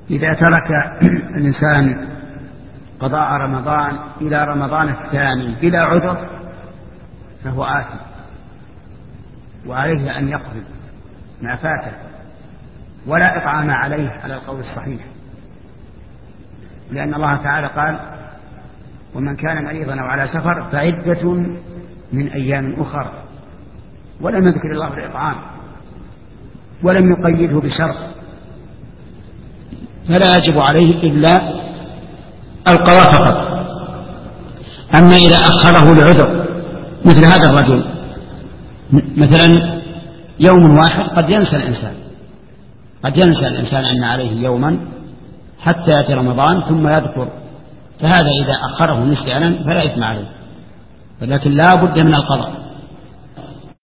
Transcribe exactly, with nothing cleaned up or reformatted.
إذا ترك الإنسان قضاء رمضان إلى رمضان الثاني بلا عذر فهو آثم، وعليه أن يقضي ما فاته، ولا إطعام عليه على القول الصحيح، لأن الله تعالى قال: ومن كان مريضا أو على سفر فعدة من أيام أخر، ولم يذكر الله الإطعام ولم يقيده بشرط، فلا يجب عليه إلا القضاء فقط. أما إذا أخره لعذر مثل هذا الرجل، مثلا يوم واحد قد ينسى الإنسان قد ينسى الإنسان أن عليه يوما حتى يأتي رمضان ثم يذكر، فهذا إذا أخره نسيانا فلا إثم عليه، ولكن لا بد من القضاء.